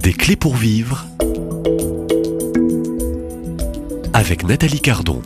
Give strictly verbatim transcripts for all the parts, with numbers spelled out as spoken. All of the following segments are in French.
Des clés pour vivre avec Nathalie Cardon.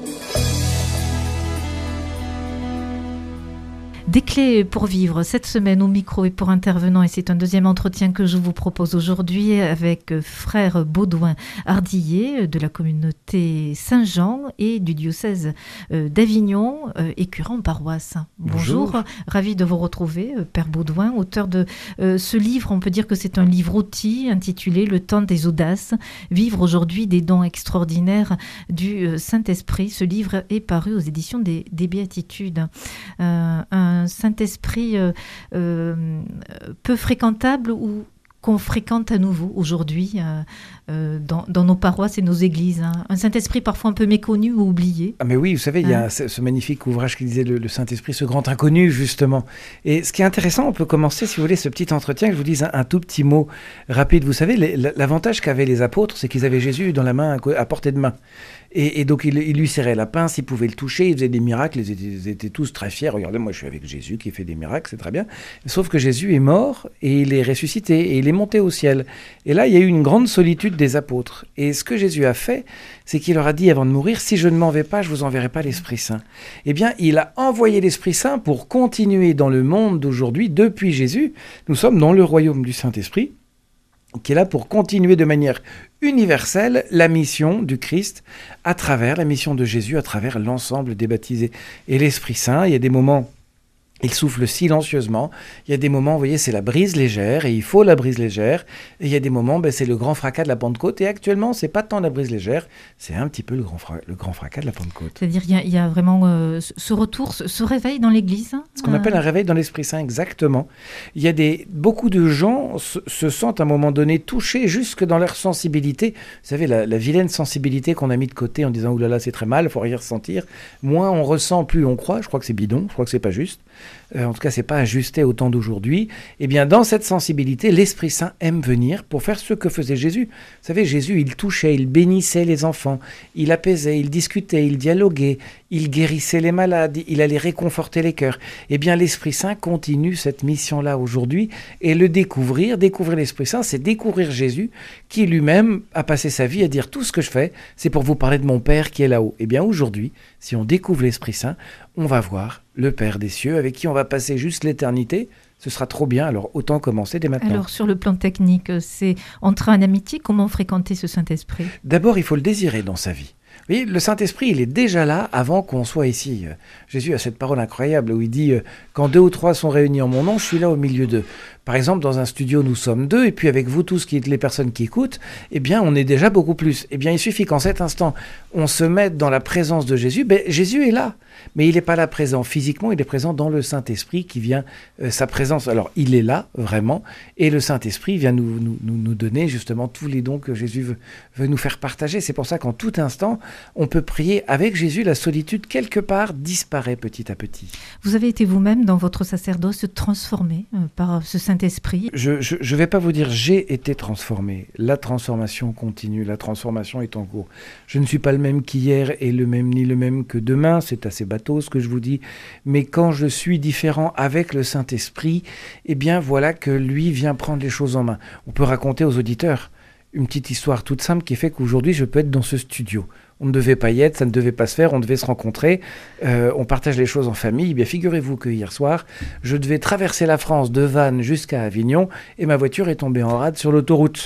Des clés pour vivre cette semaine au micro et pour intervenant, et c'est un deuxième entretien que je vous propose aujourd'hui avec frère Baudouin Ardillet de la communauté Saint-Jean et du diocèse d'Avignon et curé en paroisse. Bonjour. Bonjour, ravi de vous retrouver, Père Baudouin, auteur de euh, ce livre. On peut dire que c'est un livre outil intitulé Le temps des audaces, vivre aujourd'hui des dons extraordinaires du Saint-Esprit. Ce livre est paru aux éditions des, des Béatitudes. Euh, un Saint-Esprit euh, euh, peu fréquentable ou qu'on fréquente à nouveau aujourd'hui euh, euh, dans, dans nos paroisses et nos églises. Hein. Un Saint-Esprit parfois un peu méconnu ou oublié. Ah mais oui, vous savez, hein? Il y a ce, ce magnifique ouvrage qui disait le, le Saint-Esprit, ce grand inconnu, justement. Et ce qui est intéressant, on peut commencer, si vous voulez, ce petit entretien, que je vous dise un, un tout petit mot rapide. Vous savez, les, l'avantage qu'avaient les apôtres, c'est qu'ils avaient Jésus dans la main, à portée de main. Et, et donc, il, il lui serrait la pince, il pouvait le toucher, il faisait des miracles, ils étaient, ils étaient tous très fiers. Regardez, moi, je suis avec Jésus qui fait des miracles, c'est très bien. Sauf que Jésus est mort et il est ressuscité et il est monté au ciel. Et là, il y a eu une grande solitude des apôtres. Et ce que Jésus a fait, c'est qu'il leur a dit avant de mourir, si je ne m'en vais pas, je vous enverrai pas l'Esprit Saint. Eh bien, il a envoyé l'Esprit Saint pour continuer dans le monde d'aujourd'hui, depuis Jésus. Nous sommes dans le royaume du Saint-Esprit, qui est là pour continuer de manière universelle la mission du Christ à travers la mission de Jésus, à travers l'ensemble des baptisés. Et l'Esprit Saint, il y a des moments, il souffle silencieusement. Il y a des moments, vous voyez, c'est la brise légère, et il faut la brise légère. Et il y a des moments, ben, c'est le grand fracas de la Pentecôte. Et actuellement, c'est pas tant la brise légère, c'est un petit peu le grand, fra- le grand fracas de la Pentecôte. C'est-à-dire, il y a, il y a vraiment euh, ce retour, ce, ce réveil dans l'Église. Hein, ce qu'on euh... appelle un réveil dans l'Esprit Saint, exactement. Il y a des, beaucoup de gens se, se sentent à un moment donné touchés jusque dans leur sensibilité. Vous savez, la, la vilaine sensibilité qu'on a mis de côté en disant « Ouh là là, c'est très mal, il faut rien ressentir ». Moins on ressent, plus on croit. Je crois que c'est bidon, je crois que c'est pas juste. Euh, en tout cas, c'est pas ajusté au temps d'aujourd'hui. Eh bien, dans cette sensibilité, l'Esprit Saint aime venir pour faire ce que faisait Jésus. Vous savez, Jésus, il touchait, il bénissait les enfants, il apaisait, il discutait, il dialoguait, il guérissait les malades, il allait réconforter les cœurs. Eh bien, l'Esprit Saint continue cette mission-là aujourd'hui, et le découvrir, découvrir l'Esprit Saint, c'est découvrir Jésus, qui lui-même a passé sa vie à dire tout ce que je fais, c'est pour vous parler de mon Père qui est là-haut. Eh bien, aujourd'hui, si on découvre l'Esprit Saint, on va voir le Père des cieux, avec qui on va passer juste l'éternité. Ce sera trop bien, alors autant commencer dès maintenant. Alors, sur le plan technique, c'est entrer en amitié, comment fréquenter ce Saint-Esprit ? D'abord, il faut le désirer dans sa vie. Vous voyez, le Saint-Esprit, il est déjà là avant qu'on soit ici. Jésus a cette parole incroyable où il dit « Quand deux ou trois sont réunis en mon nom, je suis là au milieu d'eux ». Par exemple, dans un studio, nous sommes deux, et puis avec vous tous, qui êtes les personnes qui écoutent, eh bien, on est déjà beaucoup plus. Eh bien, il suffit qu'en cet instant, on se mette dans la présence de Jésus. Ben, Jésus est là, mais il n'est pas là présent physiquement, il est présent dans le Saint-Esprit qui vient, euh, sa présence. Alors, il est là, vraiment, et le Saint-Esprit vient nous, nous, nous donner justement tous les dons que Jésus veut, veut nous faire partager. C'est pour ça qu'en tout instant, on peut prier avec Jésus. La solitude, quelque part, disparaît petit à petit. Vous avez été vous-même, dans votre sacerdoce, transformé euh, par ce Saint-Esprit. Je ne vais pas vous dire j'ai été transformé. La transformation continue, la transformation est en cours. Je ne suis pas le même qu'hier et le même ni le même que demain, c'est assez bateau ce que je vous dis. Mais quand je suis différent avec le Saint-Esprit, eh bien voilà que lui vient prendre les choses en main. On peut raconter aux auditeurs une petite histoire toute simple qui fait qu'aujourd'hui je peux être dans ce studio. On ne devait pas y être, ça ne devait pas se faire, on devait se rencontrer, euh, on partage les choses en famille. Eh bien, figurez-vous que hier soir, je devais traverser la France de Vannes jusqu'à Avignon et ma voiture est tombée en rade sur l'autoroute.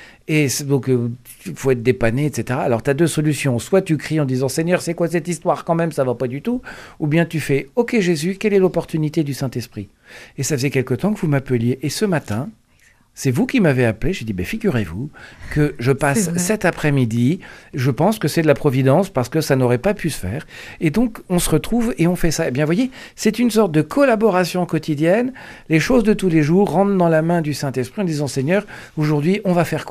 Et donc, il euh, faut être dépanné, et cetera. Alors, tu as deux solutions. Soit tu cries en disant « Seigneur, c'est quoi cette histoire quand même, ça va pas du tout ?» Ou bien tu fais « Ok Jésus, quelle est l'opportunité du Saint-Esprit ?» Et ça faisait quelque temps que vous m'appeliez. Et ce matin, c'est vous qui m'avez appelé. J'ai dit, ben, figurez-vous que je passe cet après-midi. Je pense que c'est de la providence parce que ça n'aurait pas pu se faire. Et donc, on se retrouve et on fait ça. Eh bien, vous voyez, c'est une sorte de collaboration quotidienne. Les choses de tous les jours rentrent dans la main du Saint-Esprit en disant, Seigneur, aujourd'hui, on va faire quoi ?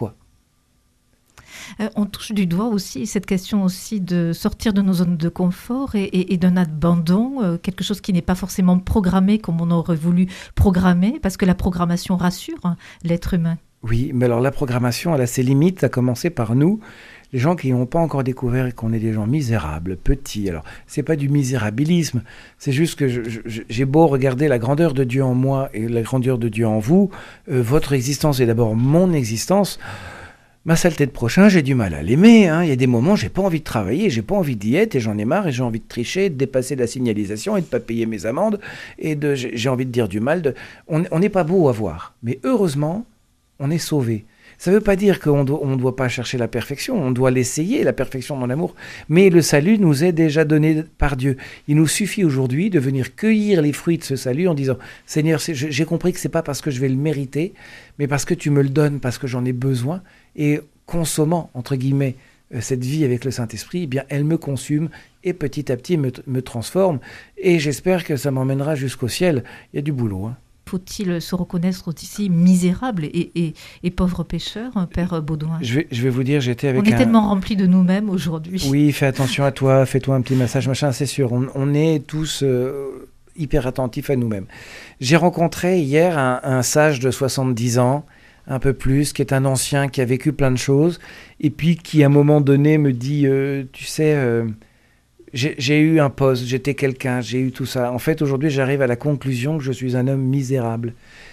Euh, on touche du doigt aussi cette question aussi de sortir de nos zones de confort et, et, et d'un abandon, euh, quelque chose qui n'est pas forcément programmé comme on aurait voulu programmer, parce que la programmation rassure hein, l'être humain. Oui, mais alors la programmation, elle a ses limites, à commencer par nous. les gens qui n'ont pas encore découvert qu'on est des gens misérables, petits. Alors, c'est pas du misérabilisme, c'est juste que je, je, j'ai beau regarder la grandeur de Dieu en moi et la grandeur de Dieu en vous, euh, votre existence est d'abord mon existence. Ma saleté de prochain, j'ai du mal à l'aimer. Hein. Il y a des moments, j'ai pas envie de travailler, j'ai pas envie d'y être, et j'en ai marre, et j'ai envie de tricher, de dépasser la signalisation, et de pas payer mes amendes, et de, j'ai, j'ai envie de dire du mal. De... On n'est pas beau à voir, mais heureusement, on est sauvé. Ça ne veut pas dire qu'on doit, on doit pas chercher la perfection, on doit l'essayer, la perfection dans l'amour, mais le salut nous est déjà donné par Dieu. Il nous suffit aujourd'hui de venir cueillir les fruits de ce salut en disant « Seigneur, c'est, j'ai compris que ce n'est pas parce que je vais le mériter, mais parce que tu me le donnes, parce que j'en ai besoin. » Et consommant, entre guillemets, cette vie avec le Saint-Esprit, eh bien, elle me consume et petit à petit me, me transforme. Et j'espère que ça m'emmènera jusqu'au ciel. Il y a du boulot, hein. Faut-il se reconnaître aussi misérable et, et, et pauvre pécheur, Père Baudouin? je vais, je vais vous dire, j'étais avec On est un... tellement remplis de nous-mêmes aujourd'hui. Oui, fais attention à toi, fais-toi un petit massage, machin, c'est sûr. On, on est tous euh, hyper attentifs à nous-mêmes. J'ai rencontré hier un, un sage de soixante-dix ans, un peu plus, qui est un ancien, qui a vécu plein de choses, et puis qui, à un moment donné, me dit, euh, tu sais... Euh, J'ai, j'ai eu un poste, j'étais quelqu'un, j'ai eu tout ça. En fait, aujourd'hui, j'arrive à la conclusion que je suis un homme misérable.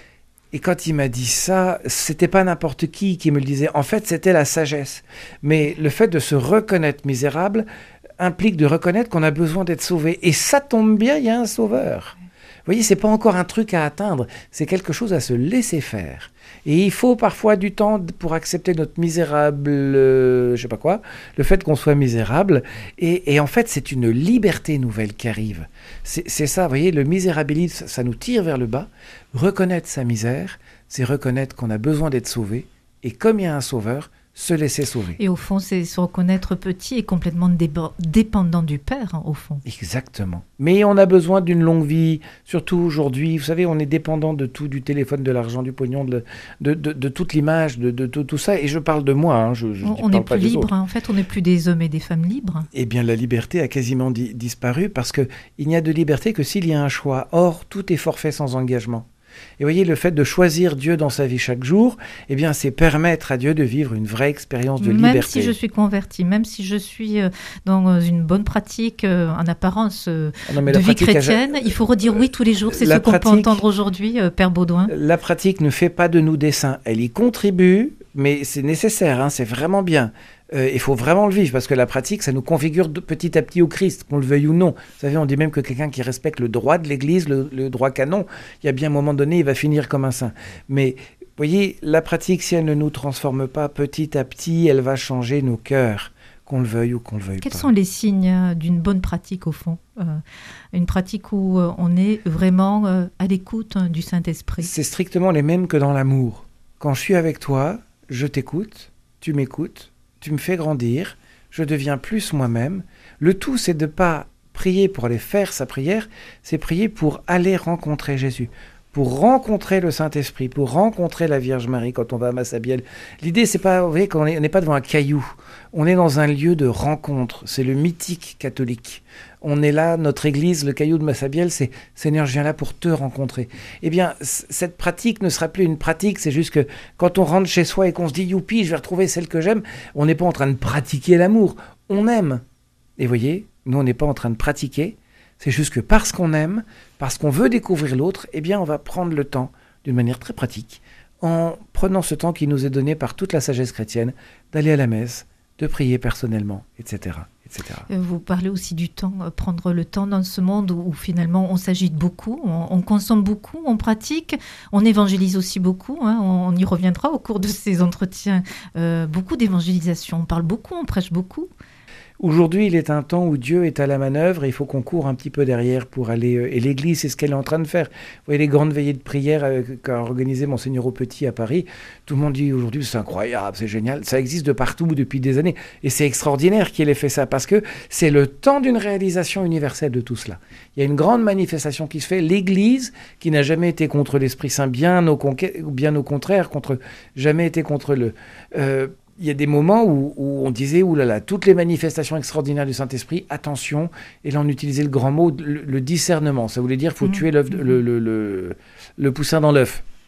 Et quand il m'a dit ça, c'était pas n'importe qui qui me le disait. En fait, c'était la sagesse. Mais le fait de se reconnaître misérable implique de reconnaître qu'on a besoin d'être sauvé. Et ça tombe bien, il y a un sauveur. Vous voyez, c'est pas encore un truc à atteindre, c'est quelque chose à se laisser faire. Et il faut parfois du temps pour accepter notre misérable, euh, je sais pas quoi, le fait qu'on soit misérable. Et, et en fait, c'est une liberté nouvelle qui arrive. C'est, c'est ça, vous voyez, le misérabilisme, ça nous tire vers le bas. Reconnaître sa misère, c'est reconnaître qu'on a besoin d'être sauvé. Et comme il y a un sauveur, se laisser sauver. Et au fond, c'est se reconnaître petit et complètement déba- dépendant du Père, hein, au fond. Exactement. Mais on a besoin d'une longue vie, surtout aujourd'hui. Vous savez, on est dépendant de tout, du téléphone, de l'argent, du pognon, de, de, de, de toute l'image, de, de, de tout ça. Et je parle de moi, hein, je, je on n'est plus libre, hein, en fait, on n'est plus des hommes et des femmes libres. Eh bien, la liberté a quasiment di- disparu parce qu'il n'y a de liberté que s'il y a un choix. Or, tout est forfait sans engagement. Et voyez, le fait de choisir Dieu dans sa vie chaque jour, eh bien, c'est permettre à Dieu de vivre une vraie expérience de même liberté. Même si je suis convertie, même si je suis dans une bonne pratique, en apparence, ah non, de vie chrétienne, a... il faut redire oui tous les jours. C'est la ce qu'on pratique, peut entendre aujourd'hui, Père Baudouin. La pratique ne fait pas de nous des saints. Elle y contribue, mais c'est nécessaire, hein, c'est vraiment bien. Euh, il faut vraiment le vivre, parce que la pratique, ça nous configure de, petit à petit au Christ, qu'on le veuille ou non. Vous savez, on dit même que quelqu'un qui respecte le droit de l'Église, le, le droit canon, il y a bien un moment donné, il va finir comme un saint. Mais, vous voyez, la pratique, si elle ne nous transforme pas petit à petit, elle va changer nos cœurs, qu'on le veuille ou qu'on le veuille Quels pas. Quels sont les signes d'une bonne pratique, au fond euh, Une pratique où euh, on est vraiment euh, à l'écoute hein, du Saint-Esprit. C'est strictement les mêmes que dans l'amour. Quand je suis avec toi, je t'écoute, tu m'écoutes, tu me fais grandir, je deviens plus moi-même. Le tout, c'est de ne pas prier pour aller faire sa prière, c'est prier pour aller rencontrer Jésus, pour rencontrer le Saint-Esprit, pour rencontrer la Vierge Marie quand on va à Massabielle. L'idée, c'est pas, vous voyez, qu'on n'est pas devant un caillou, on est dans un lieu de rencontre, c'est le mythique catholique. On est là, notre église, le caillou de Massabielle, c'est « Seigneur, je viens là pour te rencontrer ». Eh bien, c- cette pratique ne sera plus une pratique, c'est juste que quand on rentre chez soi et qu'on se dit « Youpi, je vais retrouver celle que j'aime », on n'est pas en train de pratiquer l'amour, on aime. Et vous voyez, nous, on n'est pas en train de pratiquer, c'est juste que parce qu'on aime, parce qu'on veut découvrir l'autre, eh bien, on va prendre le temps, d'une manière très pratique, en prenant ce temps qui nous est donné par toute la sagesse chrétienne, d'aller à la messe, de prier personnellement, et cetera, et cetera. Vous parlez aussi du temps, prendre le temps dans ce monde où, où finalement on s'agite beaucoup, on, on consomme beaucoup, on pratique, on évangélise aussi beaucoup, hein, on, on y reviendra au cours de ces entretiens, euh, beaucoup d'évangélisation, on parle beaucoup, on prêche beaucoup. Aujourd'hui, il est un temps où Dieu est à la manœuvre et il faut qu'on court un petit peu derrière pour aller... Euh, et l'Église, c'est ce qu'elle est en train de faire. Vous voyez les grandes veillées de prière euh, qu'a organisé Monseigneur Aupetit à Paris. Tout le monde dit aujourd'hui, c'est incroyable, c'est génial. Ça existe de partout depuis des années. Et c'est extraordinaire qu'il ait fait ça parce que c'est le temps d'une réalisation universelle de tout cela. Il y a une grande manifestation qui se fait. L'Église, qui n'a jamais été contre l'Esprit Saint, bien au, conquê- bien au contraire, contre, jamais été contre le... Euh, il y a des moments où, où on disait, oulala, toutes les manifestations extraordinaires du Saint-Esprit, attention, et là on utilisait le grand mot, le, le discernement. Ça voulait dire qu'il faut mmh. tuer l'œuf, le, le, le, le poussin dans l'œuf.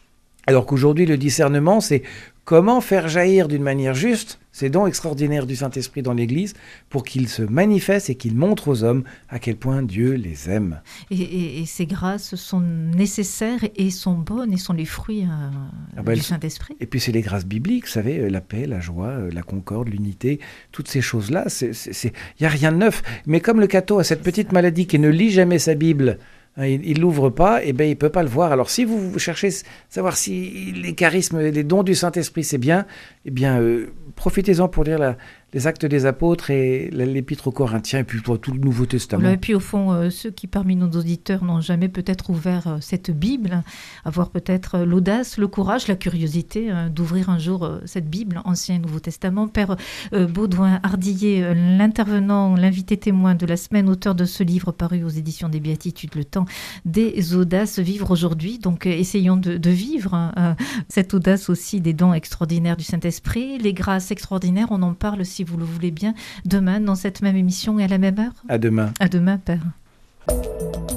Alors qu'aujourd'hui, le discernement, c'est comment faire jaillir d'une manière juste ces dons extraordinaires du Saint-Esprit dans l'Église pour qu'ils se manifestent et qu'ils montrent aux hommes à quel point Dieu les aime. Et, et, et ces grâces sont nécessaires et sont bonnes et sont les fruits euh, ah ben, du Saint-Esprit. Et puis c'est les grâces bibliques, vous savez, la paix, la joie, la concorde, l'unité, toutes ces choses-là, il n'y a rien de neuf. Mais comme le catho a cette petite maladie qui ne lit jamais sa Bible, il ne l'ouvre pas, et ben il ne peut pas le voir. Alors si vous cherchez à savoir si les charismes, les dons du Saint-Esprit c'est bien, eh bien euh, profitez-en pour lire la, les Actes des Apôtres et l'Épître aux Corinthiens et puis tout le Nouveau Testament. Voilà, et puis au fond, euh, ceux qui parmi nos auditeurs n'ont jamais peut-être ouvert euh, cette Bible, avoir peut-être euh, l'audace, le courage, la curiosité euh, d'ouvrir un jour euh, cette Bible, Ancien et Nouveau Testament. Père euh, Baudouin-Hardillet, euh, l'intervenant, l'invité témoin de la semaine, auteur de ce livre paru aux éditions des Béatitudes, Le Temps des audaces, vivre aujourd'hui. Donc euh, essayons de, de vivre hein, euh, cette audace aussi des dons extraordinaires du Saint-Esprit, les grâces extraordinaires, on en parle si vous le voulez bien, demain dans cette même émission et à la même heure. À demain. À demain, Père.